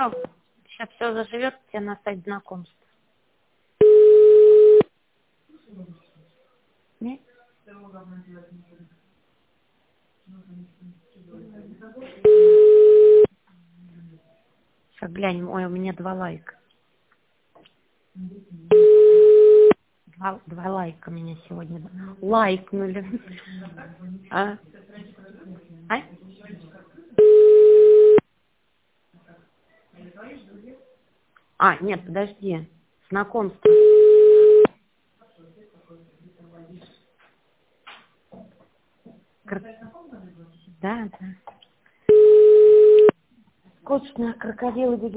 все. Сейчас все заживет, тебе на сайт знакомств. Нет? Сейчас глянем. Ой, у меня 2 лайка. 2 лайка меня сегодня лайкнули. А? А? Нет, подожди. Знакомство. Да, да. Скучно, крокодилы